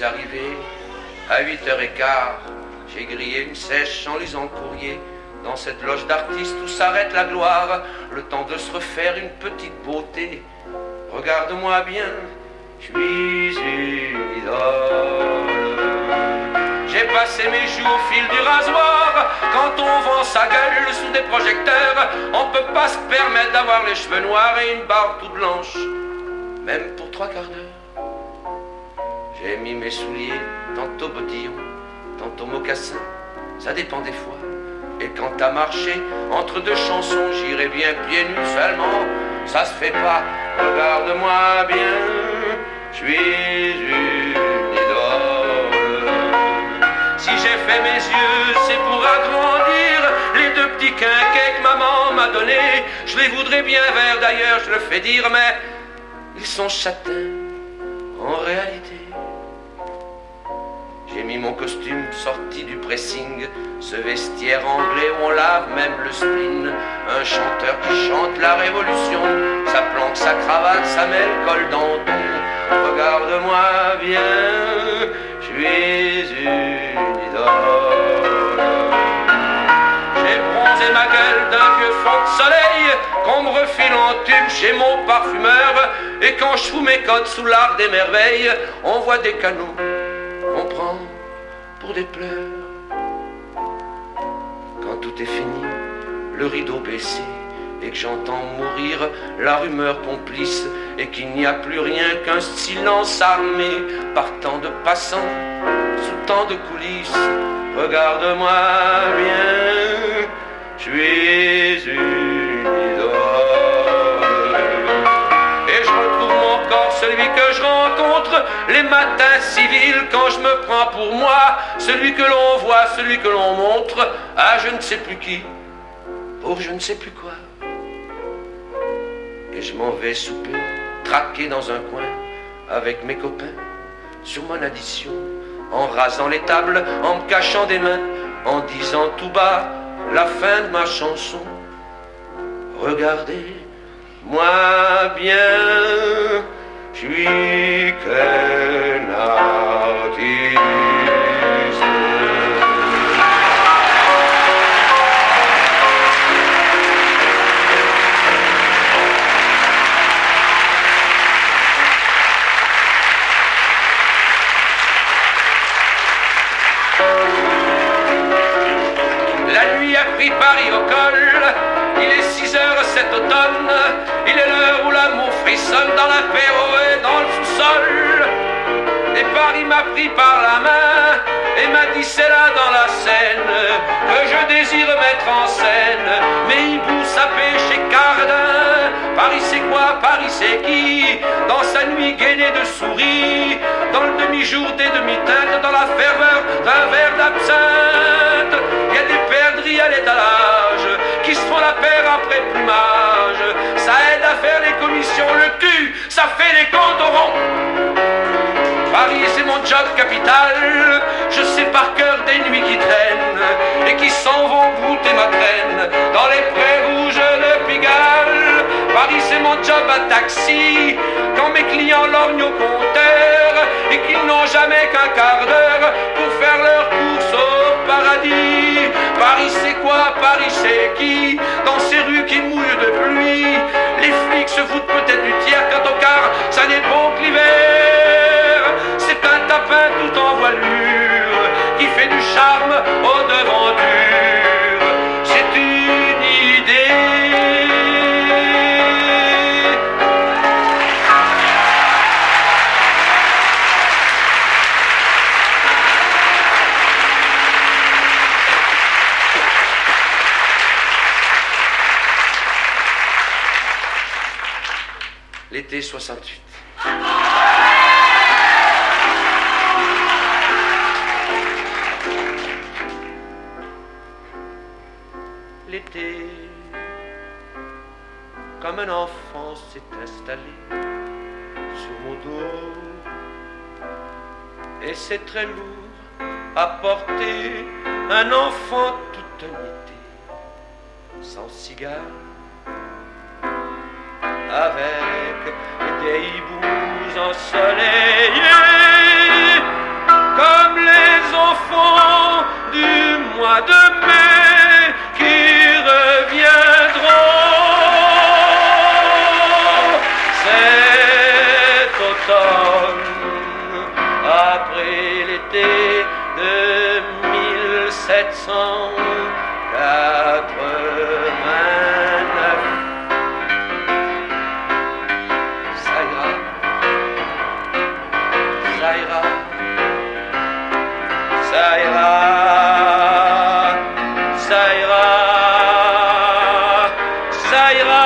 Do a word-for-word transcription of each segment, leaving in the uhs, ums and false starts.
suis arrivé à huit heures quinze. J'ai grillé une sèche en lisant le courrier. Dans cette loge d'artistes où s'arrête la gloire, le temps de se refaire une petite beauté. Regarde-moi bien, je suis une idole. J'ai passé mes jours au fil du rasoir. Quand on vend sa gueule sous des projecteurs, on peut pas se permettre d'avoir les cheveux noirs et une barbe toute blanche, même pour trois quarts d'heure. J'ai mis mes souliers tantôt bottillon, tantôt mocassin, ça dépend des fois. Et quand t'as marché entre deux chansons, j'irai bien pieds nus seulement, ça se fait pas. Regarde-moi bien, je suis une idole. Si j'ai fait mes yeux, c'est pour agrandir les deux petits quinquets que maman m'a donnés. Je les voudrais bien verts d'ailleurs, je le fais dire, mais ils sont châtains en réalité. J'ai mis mon costume sorti du pressing, ce vestiaire anglais où on lave même le spleen. Un chanteur qui chante la révolution, sa planque, sa cravate, sa met le col danton. Regarde-moi bien, je suis une idole. J'ai bronzé ma gueule d'un vieux fond de soleil qu'on me refile en tube chez mon parfumeur. Et quand je fous mes codes sous l'arc des merveilles, on voit des canaux on prend pour des pleurs. Quand tout est fini, le rideau baissé, et que j'entends mourir la rumeur complice, et qu'il n'y a plus rien qu'un silence armé par tant de passants sous tant de coulisses. Regarde-moi bien, je suis une idole. Et je retrouve mon corps, celui que je rencontre les matins civils quand je me prends pour moi, celui que l'on voit, celui que l'on montre à je ne sais plus qui, pour je ne sais plus quoi. Et je m'en vais souper, traqué dans un coin, avec mes copains, sur mon addition, en rasant les tables, en me cachant des mains, en disant tout bas la fin de ma chanson. Regardez-moi bien, je suis qu'un artiste. La nuit a pris Paris au col, il est six heures cet automne, il est l'heure où l'amour frissonne dans l'apéro et dans le sous-sol. Et Paris m'a pris par la main et m'a dit c'est là dans la Seine que je désire mettre en scène mes hiboux sapés chez Cardin. Paris c'est quoi, Paris c'est qui, dans sa nuit gainée de souris, dans le demi-jour des demi-teintes, dans la ferveur d'un verre d'absinthe. Il y a des perdrix à l'étalage qui se font la paire après plumage. Ça aide à faire les commissions, le cul, ça fait les comptes au rond. Paris c'est mon job capital, je sais par cœur des nuits qui traînent et qui s'en vont goûter ma traîne dans les prés rouges de Pigalle. Paris c'est mon job à taxi, quand mes clients lorgnent au compteur et qu'ils n'ont jamais qu'un quart d'heure pour faire leur course au paradis. Paris c'est quoi, Paris c'est qui, dans ces rues qui mouillent de pluie. Les flics se foutent peut-être du tiers quant au quart, ça n'est bon que l'hiver. C'est un tapin tout en voilure qui fait du charme aux devantures. C'est une idée. L'été soixante-huit. L'été, comme un enfant s'est installé sur mon dos, et c'est très lourd à porter un enfant toute un été, sans cigare, avec des hiboux ensoleillés. enfants du mois de mai qui reviendront. Cet automne, après l'été de mille sept cent quatre-vingt-neuf, ça ira, ça ira, ça ira, ça ira, ça ira.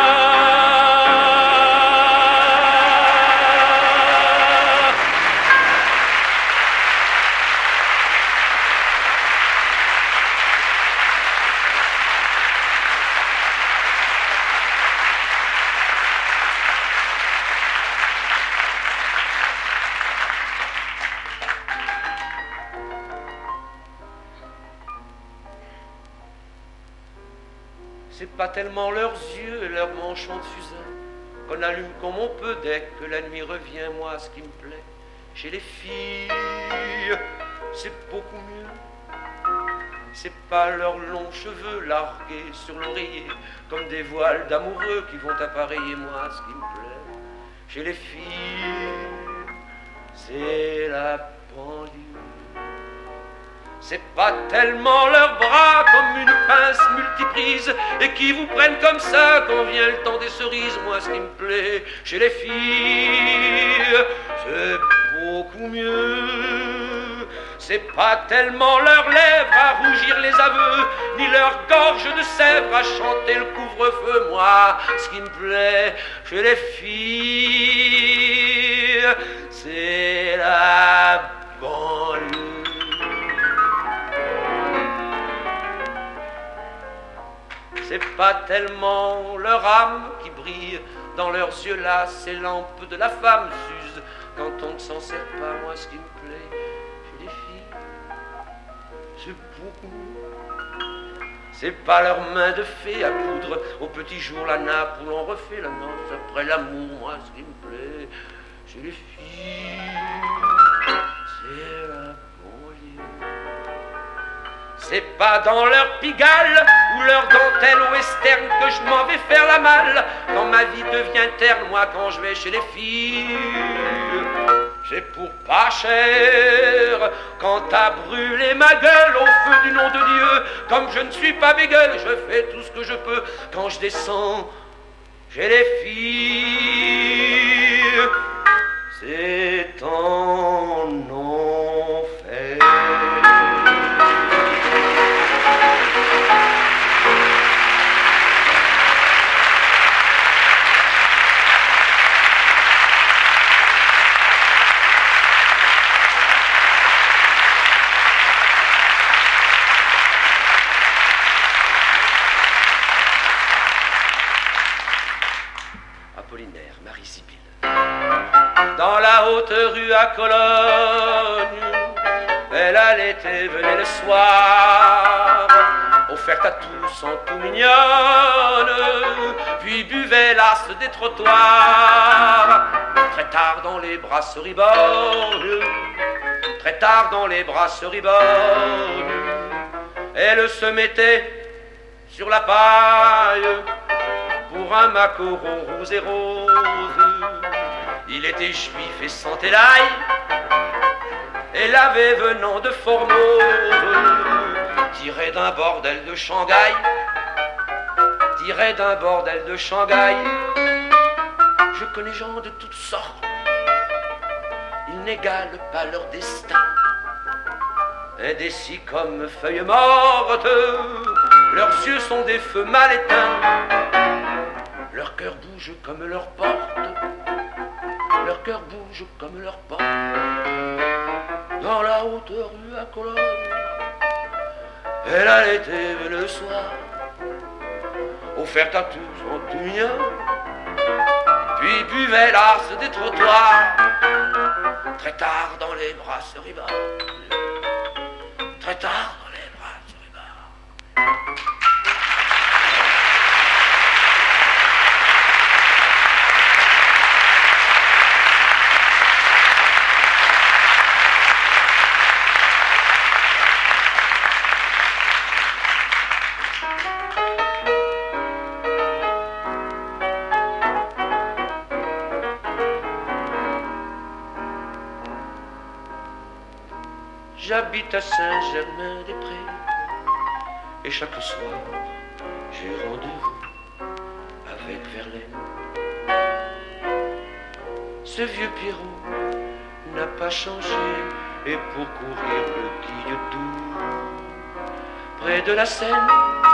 C'est pas tellement leurs yeux et leurs manchons de fusain qu'on allume comme on peut dès que la nuit revient. Moi, ce qui me plaît chez les filles, c'est beaucoup mieux. C'est pas leurs longs cheveux largués sur l'oreiller comme des voiles d'amoureux qui vont appareiller. Moi, ce qui me plaît chez les filles, c'est la banlieue. C'est pas tellement leurs bras comme une pince multiprise et qui vous prennent comme ça quand vient le temps des cerises. Moi, ce qui me plaît chez les filles, c'est beaucoup mieux. C'est pas tellement leurs lèvres à rougir les aveux, ni leur gorge de sèvres à chanter le couvre-feu. Moi, ce qui me plaît chez les filles, c'est la banlieue. C'est pas tellement leur âme qui brille dans leurs yeux là, ces lampes de la femme s'usent quand on ne s'en sert pas. Moi, ce qui me plaît chez les filles, c'est beaucoup mieux. C'est pas leurs mains de fée à poudre au petit jour la nappe où l'on refait la noce après l'amour. Moi, ce qui me plaît chez les filles, c'est la banlieue. C'est pas dans leur pigale ou leur dentelle western que je m'en vais faire la malle quand ma vie devient terne. Moi, quand je vais chez les filles, c'est pour pas cher. Quand t'as brûlé ma gueule au feu du nom de Dieu, comme je ne suis pas bégueule, je fais tout ce que je peux. Quand je descends chez les filles, c'est en enfer. Dans la haute rue à Cologne, elle allait et venait le soir, offerte à tous en tout mignonne, puis buvait l'as des trottoirs. Très tard dans les brasseries borgnes, très tard dans les brasseries borgnes, elle se mettait sur la paille pour un macaron rose et rose. Il était juif et sentait l'ail, et l'avait venant de Formose, tiré d'un bordel de Shanghai, tiré d'un bordel de Shanghai. Je connais gens de toutes sortes, ils n'égalent pas leur destin. Indécis comme feuilles mortes, leurs yeux sont des feux mal éteints. Leur cœur bouge comme leur porte, leur cœur bouge comme leur porte. Dans la haute rue à Cologne, elle allait et le soir, offerte à tous en tout mignon, puis buvait l'as des trottoirs. Très tard dans les brasseries borgnes, très tard dans les brasseries borgnes. j'habite à Saint-Germain-des-Prés. Et chaque soir, j'ai rendez-vous avec Verlaine. Ce vieux Pierrot n'a pas changé, et pour courir le Guilledou, près de la Seine,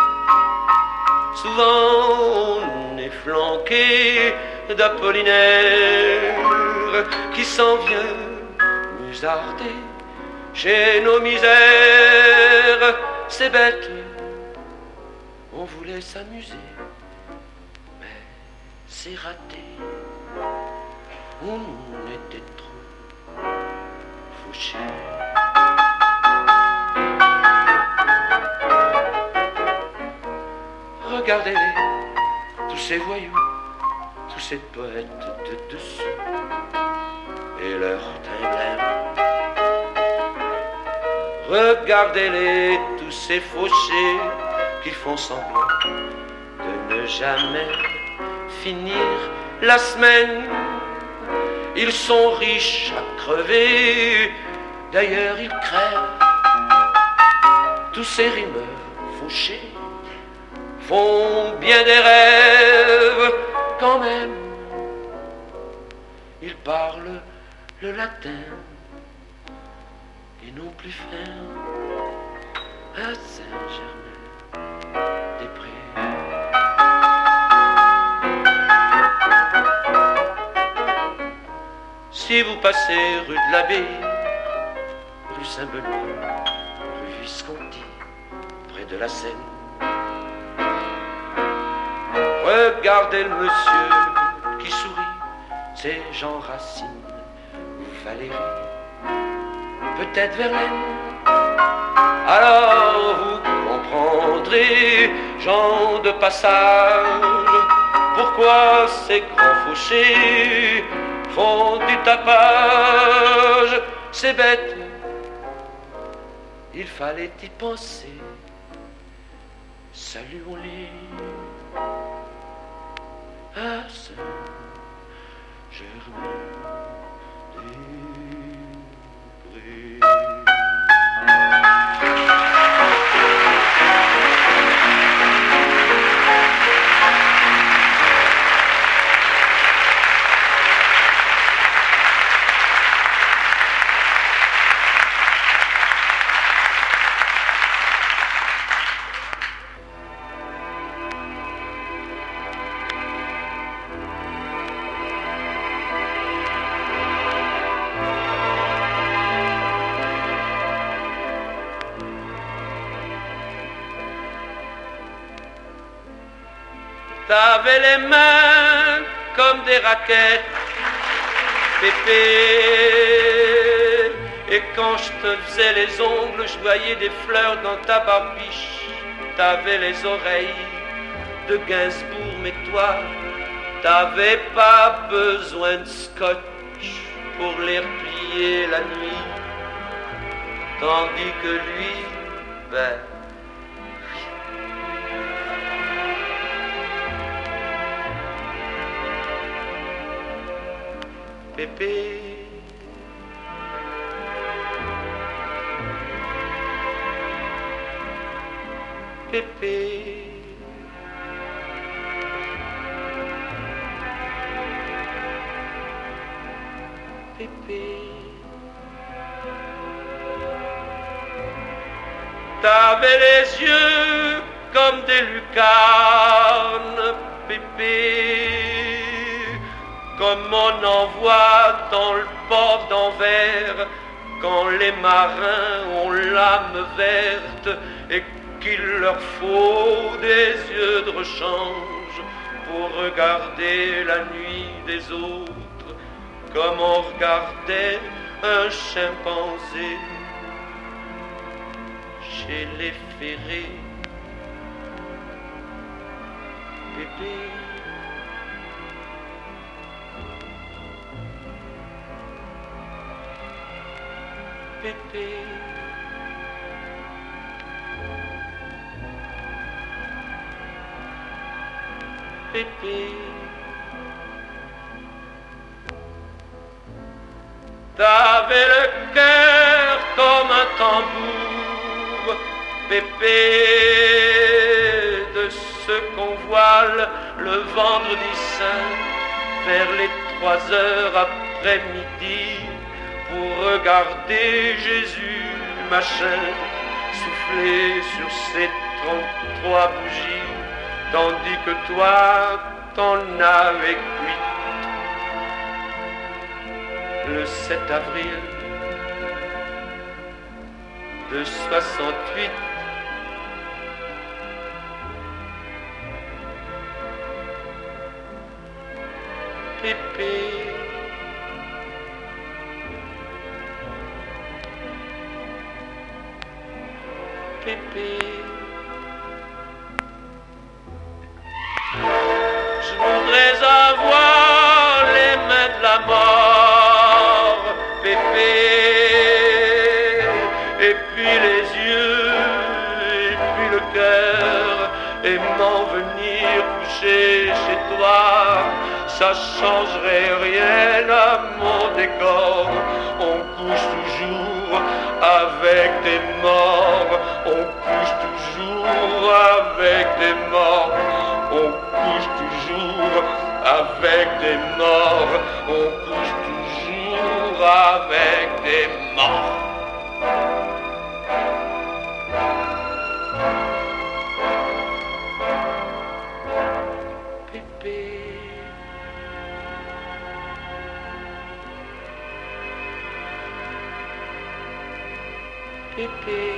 souvent on est flanqué d'Apollinaire qui s'en vient musarder chez nos misères. C'est bête, on voulait s'amuser, mais c'est raté. On était trop fauchés. Regardez-les, tous ces voyous, tous ces poètes de dessous, et leur teint blême. Regardez-les, tous ces fauchés qui font semblant de ne jamais finir la semaine. Ils sont riches à crever, d'ailleurs ils crèvent. Tous ces rimeurs fauchés font bien des rêves quand même. Ils parlent le latin et non plus ferme à Saint-Germain-des-Prés. Si vous passez rue de l'Abbaye, rue Saint-Benoît, rue Visconti, près de la Seine, regardez le monsieur qui sourit, c'est Jean Racine ou Valérie, peut-être Verlaine. Alors vous comprendrez, gens de passage, pourquoi ces grands fauchés font du tapage. C'est bête, il fallait y penser. Saluons-les à Saint-Germain-des-Prés. T'avais les mains comme des raquettes, Pépé. Et quand je te faisais les ongles, je voyais des fleurs dans ta barbiche. T'avais les oreilles de Gainsbourg, mais toi, t'avais pas besoin de scotch pour les replier la nuit. Tandis que lui, ben... Pépé, Pépé, Pépé, t'avais les yeux comme des lucarnes, Pépé, comme on en voit dans le port d'Anvers, quand les marins ont l'âme verte et qu'il leur faut des yeux de rechange pour regarder la nuit des autres, comme on regardait un chimpanzé chez les ferrés. Pépé, Pépé, Pépé, t'avais le cœur comme un Pépé, de ce qu'on voile le vendredi saint vers les trois heures après-midi pour regarder Jésus machin souffler sur ses trente-trois bougies, tandis que toi t'en avais huit. Le sept avril de soixante-huit, Pépé, Pépé, je voudrais avoir les mains de la mort, Pépé, et puis les yeux, et puis le cœur, et m'en venir coucher chez toi. Ça changerait rien à mon décor. On couche toujours avec des morts. On couche toujours avec des morts. On couche toujours avec des morts. On couche toujours avec des morts. Pépé,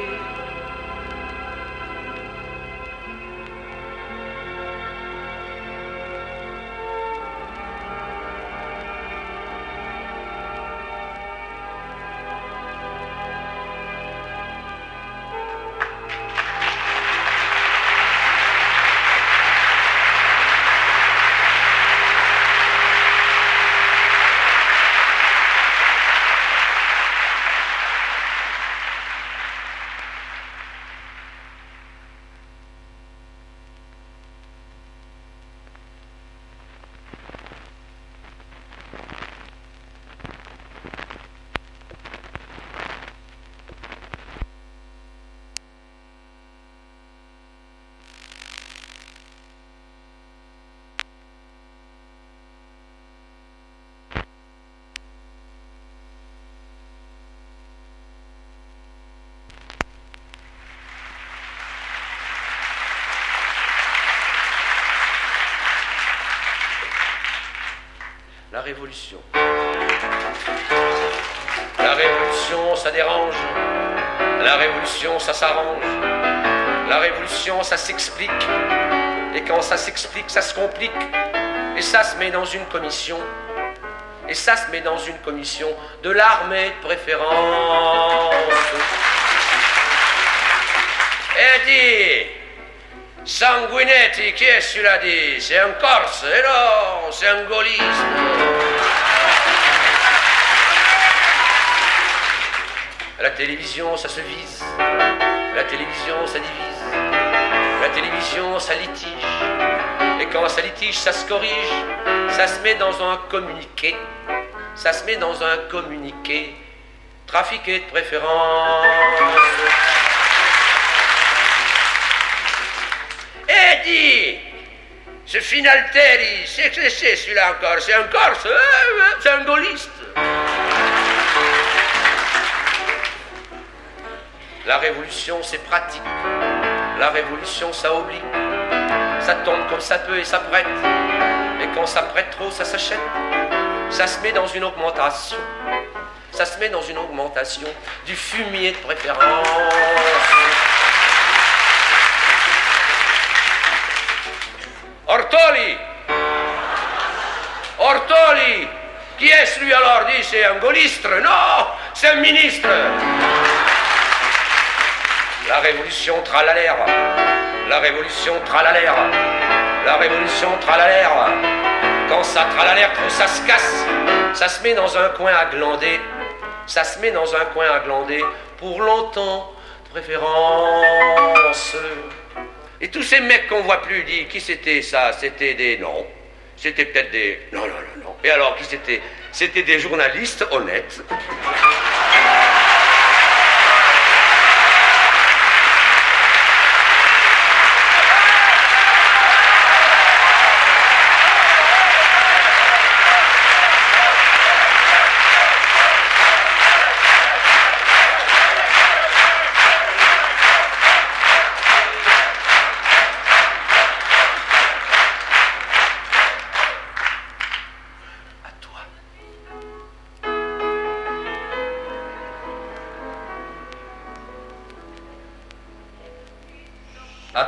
la révolution. La révolution, ça dérange. La révolution, ça s'arrange. La révolution, ça s'explique. Et quand ça s'explique, ça se complique. Et ça se met dans une commission. Et ça se met dans une commission de l'armée de préférence. Et dit, Sanguinetti, qui est celui-là dit? C'est un Corse, et non, c'est un gaulliste. La télévision, ça se vise. La télévision, ça divise. La télévision, ça litige. Et quand ça litige, ça se corrige. Ça se met dans un communiqué. Ça se met dans un communiqué. Trafiqué de préférence. Et dit, ce Finalteri, c'est que c'est celui-là encore, c'est un Corse, euh, c'est un gaulliste. La révolution, c'est pratique. La révolution, ça oblique. Ça tombe comme ça peut et ça prête. Et quand ça prête trop, ça s'achète. Ça se met dans une augmentation. Ça se met dans une augmentation du fumier de préférence. Ortoli! Ortoli! Qui est-ce lui alors? Dit, c'est un gaulliste? Non, c'est un ministre. La révolution tralalère. La révolution tralalère. La révolution tralalère. Quand ça tralalère trop, ça se casse. Ça se met dans un coin à glander. Ça se met dans un coin à glander pour longtemps, de préférence. Et tous ces mecs qu'on voit plus, dit, qui c'était ça? C'était des... Non. C'était peut-être des... Non, non, non, non. Et alors, qui c'était? C'était des journalistes honnêtes.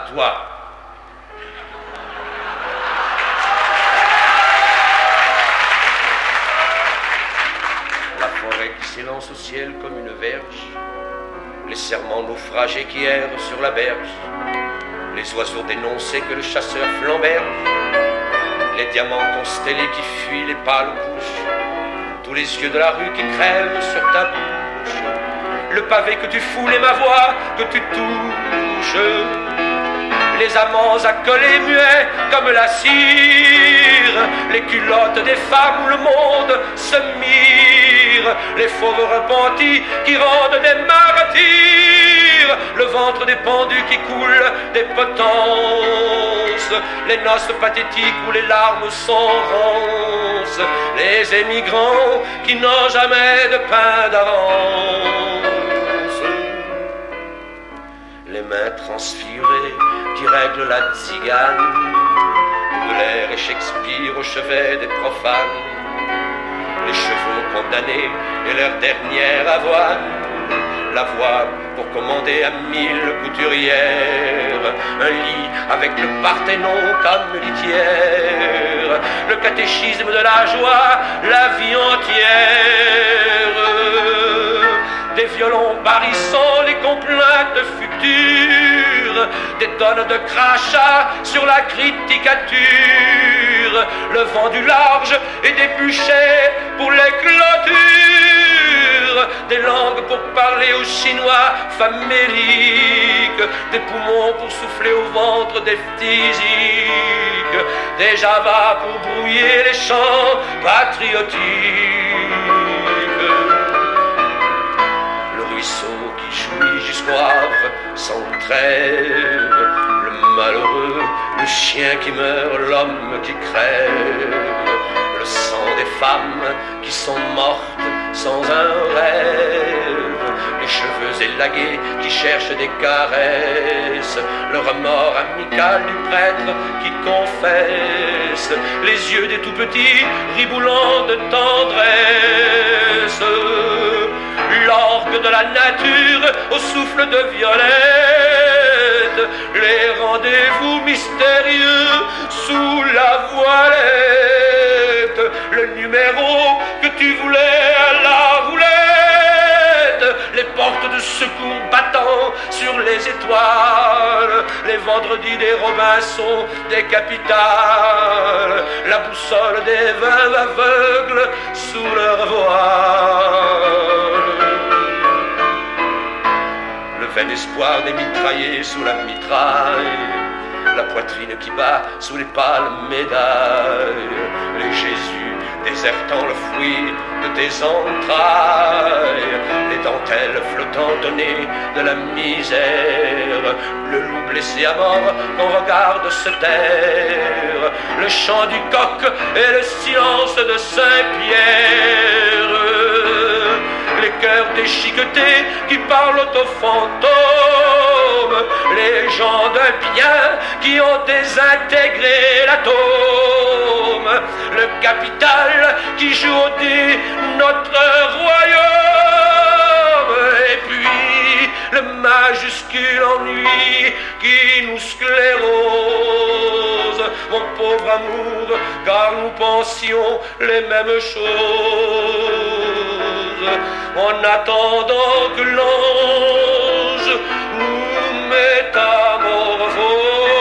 toi. La forêt qui s'élance au ciel comme une verge, les serments naufragés qui errent sur la berge, les oiseaux dénoncés que le chasseur flamberge, les diamants constellés qui fuient les pâles couches, tous les yeux de la rue qui crèvent sur ta bouche, le pavé que tu foules et ma voix que tu touches, les amants accolés muets comme la cire, les culottes des femmes où le monde se mire, les fauves repentis qui rendent des martyrs, le ventre des pendus qui coule des potences, les noces pathétiques où les larmes sont ronces, les émigrants qui n'ont jamais de pain d'avance, les mains transfigurées qui règlent la tzigane, Baudelaire et Shakespeare au chevet des profanes, les chevaux condamnés et leur dernière avoine, la voix pour commander à mille couturières, un lit avec le Parthénon comme litière, le catéchisme de la joie, la vie entière, des violons barrissant les complaintes futures, des tonnes de crachats sur la criticature, le vent du large et des bûchers pour les clôtures, des langues pour parler aux Chinois faméliques, des poumons pour souffler au ventre des phtisiques, des javas pour brouiller les chants patriotiques, le ruisseau qui jouit jusqu'au Havre sans trêve, le malheureux, le chien qui meurt, l'homme qui crève, le sang des femmes qui sont mortes sans un rêve, les cheveux élagués qui cherchent des caresses, le remords amical du prêtre qui confesse, les yeux des tout-petits riboulants de tendresse, l'orgue de la nature au souffle de violette, les rendez-vous mystérieux sous la voilette, le numéro que tu voulais à la roulette, les portes de secours battant sur les étoiles, les vendredis des Robinson des capitales, la boussole des veuves aveugles sous leur voile, le vain espoir des mitraillés sous la mitraille, la poitrine qui bat sous les pâles médailles, les Jésus désertant le fruit de tes entrailles, les dentelles flottant données de la misère, le loup blessé à mort qu'on regarde se taire, le chant du coq et le silence de Saint-Pierre, les cœurs déchiquetés qui parlent aux fantômes, les gens de bien qui ont désintégré l'atome, le capital qui joue au dé notre royaume, et puis le majuscule ennui qui nous sclérose, mon pauvre amour, car nous pensions les mêmes choses, en attendant que l'ange nous métamorphose.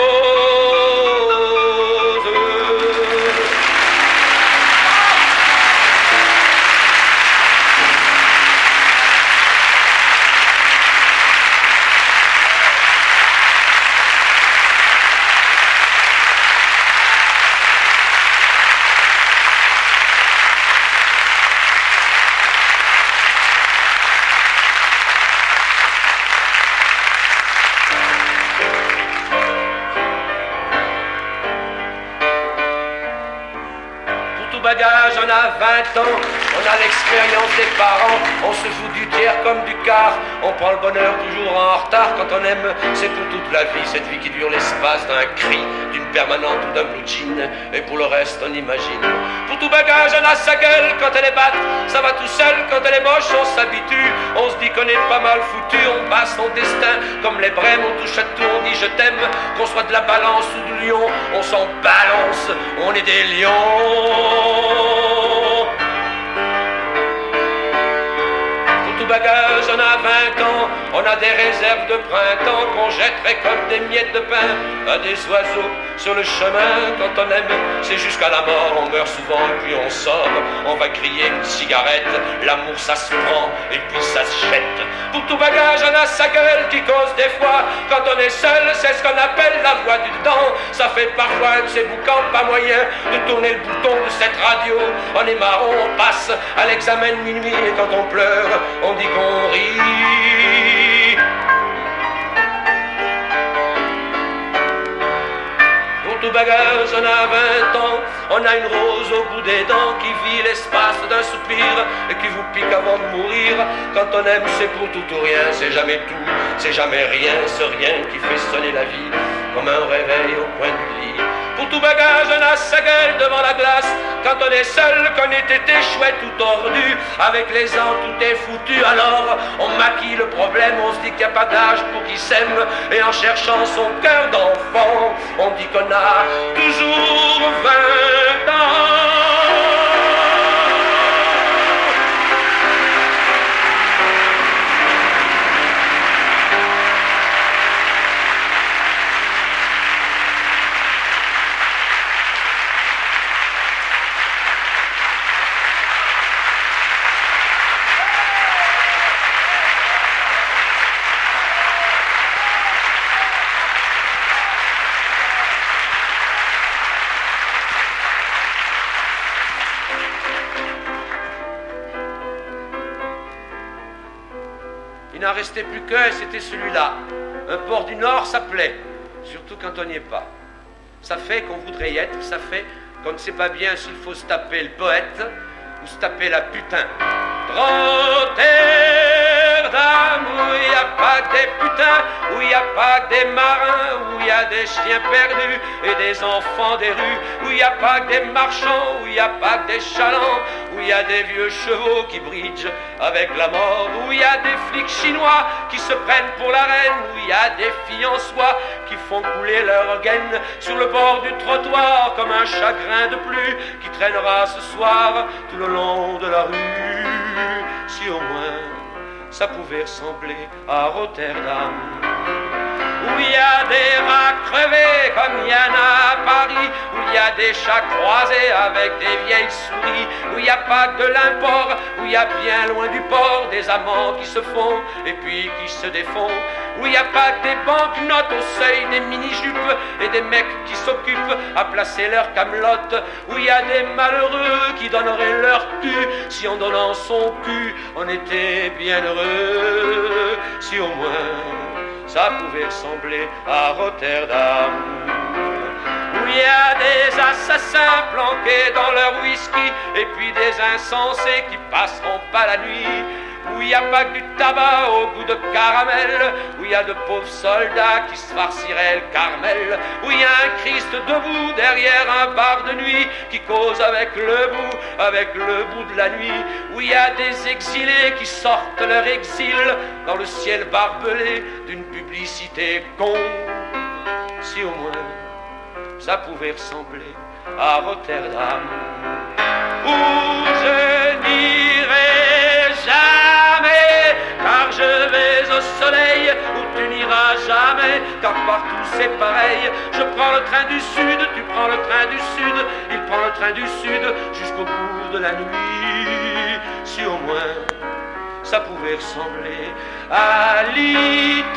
Bagage, on a vingt ans, on a l'expérience des parents, on se joue du tiers comme du quart, on prend le bonheur toujours en retard, quand on aime, c'est pour toute la vie, cette vie qui dure l'espace d'un cri, d'une permanente ou d'un blue jean, et pour le reste on imagine. Pour tout bagage on a sa gueule quand elle est batte, ça va tout seul quand elle est moche, on s'habitue, on se dit qu'on est pas mal foutu, on passe son destin comme les brèmes, on touche à tout, on dit je t'aime, qu'on soit de la balance ou du lion, on s'en balance, on est des lions. Bagage, on a vingt ans, on a des réserves de printemps qu'on jetterait comme des miettes de pain à des oiseaux sur le chemin. Quand on aime, c'est jusqu'à la mort, on meurt souvent et puis on sort, on va griller une cigarette, l'amour ça se prend et puis ça se jette. Pour tout bagage, on a sa gueule qui cause des fois, quand on est seul, c'est ce qu'on appelle la voix du temps. Ça fait parfois de ces boucans pas moyen de tourner le bouton de cette radio. On est marron, on passe à l'examen de minuit et quand on pleure, on dit qu'on rit. Pour tout bagage, on a vingt ans, on a une rose au bout des dents qui vit l'espace d'un soupir et qui vous pique avant de mourir. Quand on aime, c'est pour tout ou rien, c'est jamais tout, c'est jamais rien, ce rien qui fait sonner la vie comme un réveil au coin du lit. Pour tout bagage, on a sa gueule devant la glace. Quand on est seul, qu'on ait été chouette ou tordu, avec les ans tout est foutu. Alors on maquille le problème, on se dit qu'il n'y a pas d'âge pour qui s'aime. Et en cherchant son cœur d'enfant, on dit qu'on a toujours vingt ans. Il n'en restait plus qu'un, c'était celui-là. Un port du Nord, ça plaît, surtout quand on n'y est pas. Ça fait qu'on voudrait y être, ça fait qu'on ne sait pas bien s'il faut se taper le poète ou se taper la putain. Rotterdam, où il n'y a pas que des putains, où il n'y a pas que des marins, où il y a des chiens perdus et des enfants des rues, où il n'y a pas que des marchands, où il n'y a pas que des chalands, où il y a des vieux chevaux qui bridgent avec la mort, où il y a des flics chinois qui se prennent pour la reine, où il y a des filles en soie qui font couler leur gaine sur le bord du trottoir comme un chagrin de plus qui traînera ce soir tout le long de la rue. Si au moins ça pouvait ressembler à Rotterdam, où il y a des rats crevés comme il y en a à Paris, où il y a des chats croisés avec des vieilles souris, où il n'y a pas que de l'import, où il y a bien loin du port des amants qui se font et puis qui se défont, où il n'y a pas que des banquenotes au seuil des mini-jupes et des mecs qui s'occupent à placer leurs camelotes, où il y a des malheureux qui donneraient leur cul si en donnant son cul on était bien heureux. Si au moins ça pouvait ressembler à Rotterdam, où il y a des assassins planqués dans leur whisky et puis des insensés qui passeront pas la nuit, où il n'y a pas que du tabac au goût de caramel, où il y a de pauvres soldats qui se farciraient le Carmel, où il y a un Christ debout derrière un bar de nuit qui cause avec le bout, avec le bout de la nuit, où il y a des exilés qui sortent leur exil dans le ciel barbelé d'une publicité con. Si au moins ça pouvait ressembler à Rotterdam, où je n'irai jamais, car je vais au soleil, où tu n'iras jamais, car partout c'est pareil. Je prends le train du sud, tu prends le train du sud, il prend le train du sud jusqu'au bout de la nuit. Si au moins ça pouvait ressembler à l'Italie.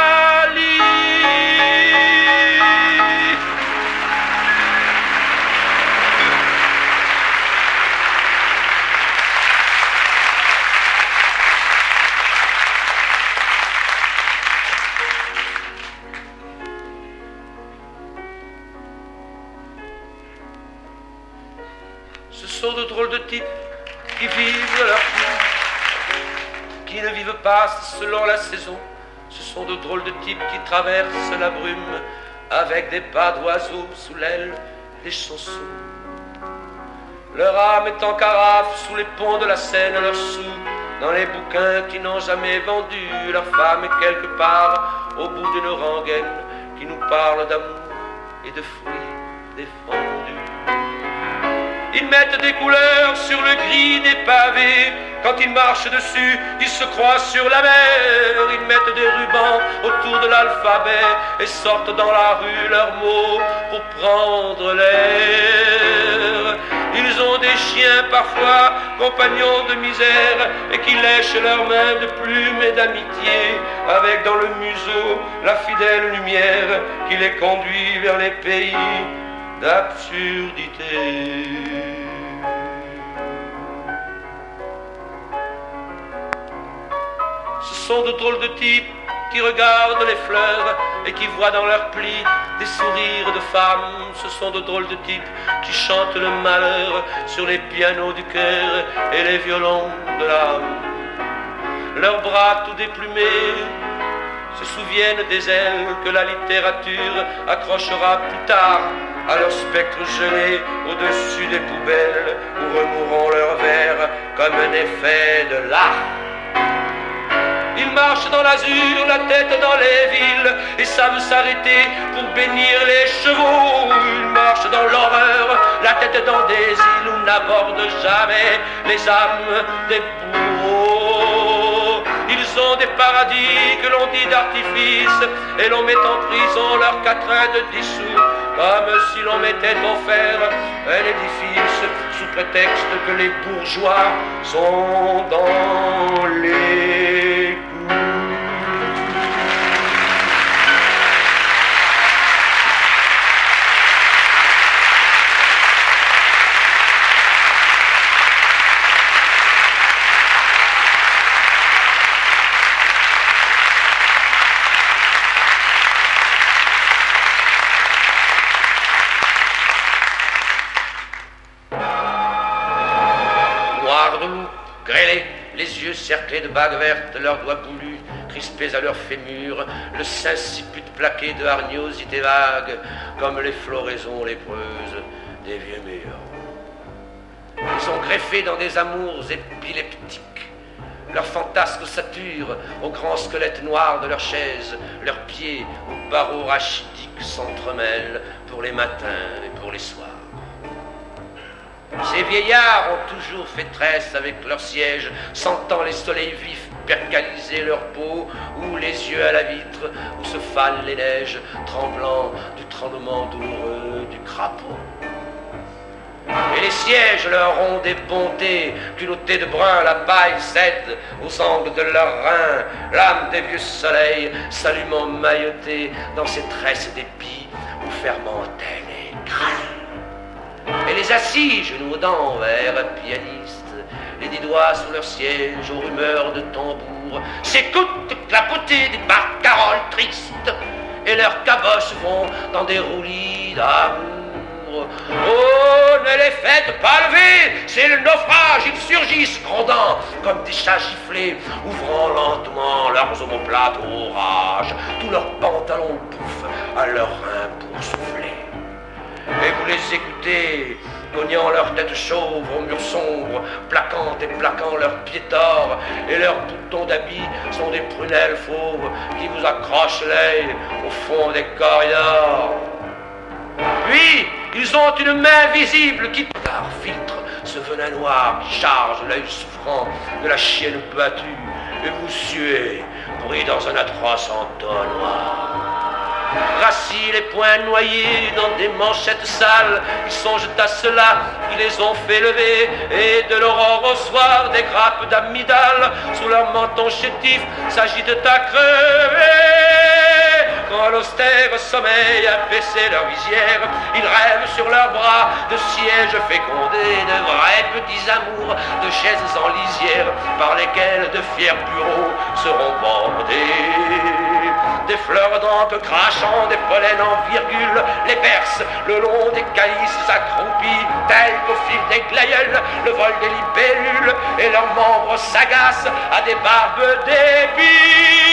Ce sont de drôles de types qui vivent leur vie, qui ne vivent pas selon la saison. Ce sont de drôles de types qui traversent la brume avec des pas d'oiseaux sous l'aile des chansons. Leur âme est en carafe sous les ponts de la Seine, leur sou dans les bouquins qui n'ont jamais vendu. Leur femme est quelque part au bout d'une rengaine qui nous parle d'amour et de fruits défendus. Ils mettent des couleurs sur le gris des pavés. Quand ils marchent dessus, ils se croient sur la mer. Ils mettent des rubans autour de l'alphabet et sortent dans la rue leurs mots pour prendre l'air. Ils ont des chiens parfois, compagnons de misère, et qui lèchent leurs mains de plumes et d'amitié, avec dans le museau la fidèle lumière qui les conduit vers les pays d'absurdité. Ce sont de drôles de types qui regardent les fleurs et qui voient dans leurs plis des sourires de femmes. Ce sont de drôles de types qui chantent le malheur sur les pianos du cœur et les violons de l'âme. Leurs bras tout déplumés se souviennent des ailes que la littérature accrochera plus tard à leurs spectres gelés au-dessus des poubelles où remourront leurs vers comme un effet de l'art. Ils marchent dans l'azur, la tête dans les villes, et savent s'arrêter pour bénir les chevaux. Ils marchent dans l'horreur, la tête dans des îles où n'abordent jamais les âmes des bourreaux. Ils ont des paradis que l'on dit d'artifice, et l'on met en prison leurs quatrains de dissous, comme si l'on m'était offert un édifice sous prétexte que les bourgeois sont dans les coups. Les yeux cerclés de bagues vertes, leurs doigts boulus, crispés à leurs fémurs, le sinciput plaqué de hargnosités vagues, comme les floraisons lépreuses des vieux murs. Ils sont greffés dans des amours épileptiques. Leurs fantasques saturent aux grands squelettes noirs de leurs chaises, leurs pieds aux barreaux rachidiques s'entremêlent pour les matins et pour les soirs. Ces vieillards ont toujours fait tresse avec leurs sièges, sentant les soleils vifs percaliser leur peau, ou les yeux à la vitre, où se fanent les neiges, tremblant du tremblement douloureux du crapaud. Et les sièges leur ont des bontés, culottés de brun, la paille cède aux angles de leurs reins, l'âme des vieux soleils s'allumant maillotée dans ces tresses d'épis où fermentaient les grains. Et les assis, genoux aux dents, vers pianistes, les dix doigts sur leur siège, aux rumeurs de tambour, s'écoutent clapoter des barcaroles tristes, et leurs caboches vont dans des roulis d'amour. Oh, ne les faites pas lever, c'est le naufrage, ils surgissent, grondant comme des chats giflés, ouvrant lentement leurs omoplates au rage, tous leurs pantalons bouffent à leurs reins pour souffler. Et vous les écoutez, cognant leur tête chauve aux murs sombres, plaquant et plaquant leurs pieds torts, et leurs boutons d'habits sont des prunelles fauves qui vous accrochent l'œil au fond des corridors. Puis, ils ont une main visible qui, par filtre, ce venin noir qui charge l'œil souffrant de la chienne battue, et vous suez, pris dans un atroce entonnoir. Rassis les poings noyés dans des manchettes sales, ils songent à cela, ils les ont fait lever, et de l'aurore au soir, des grappes d'amygdales sous leur menton chétif s'agitent à crever. Quand l'austère sommeil a baissé leur visière, ils rêvent sur leurs bras de sièges fécondés, de vrais petits amours, de chaises en lisière par lesquelles de fiers bureaux seront bordés. Des fleurs d'encre crachant des pollens en virgule les bercent le long des calices accroupis, tels qu'au fil des glaïeuls le vol des libellules, et leurs membres s'agacent à des barbes débile.